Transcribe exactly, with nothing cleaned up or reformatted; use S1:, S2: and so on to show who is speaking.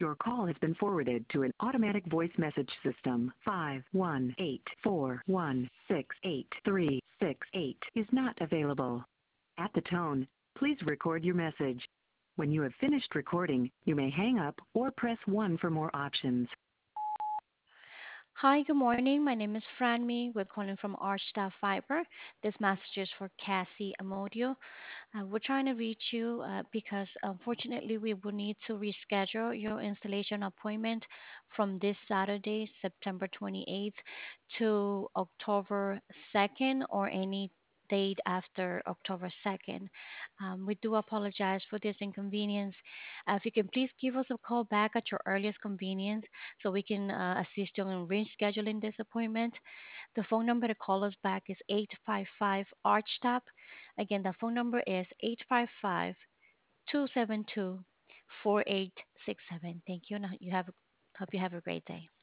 S1: Your call has been forwarded to an automatic voice message system. Five one eight four one six eight three six eight is not available. At the tone, please record your message. When you have finished recording, you may hang up or press one for more options.
S2: Hi, good morning. My name is Franmi. We're calling from Arch Staff Fiber. This message is for Cassie Amodio. Uh, we're trying to reach you uh, because unfortunately we will need to reschedule your installation appointment from this Saturday, September twenty-eighth to October second or any date after October second. Um, we do apologize for this inconvenience. Uh, if you can please give us a call back at your earliest convenience so we can uh, assist you in rescheduling this appointment. The phone number to call us back is eight five five ARCHTAP. Again, the phone number is eight five five, two seven two, four eight six seven. Thank you, and you have hope you have a great day.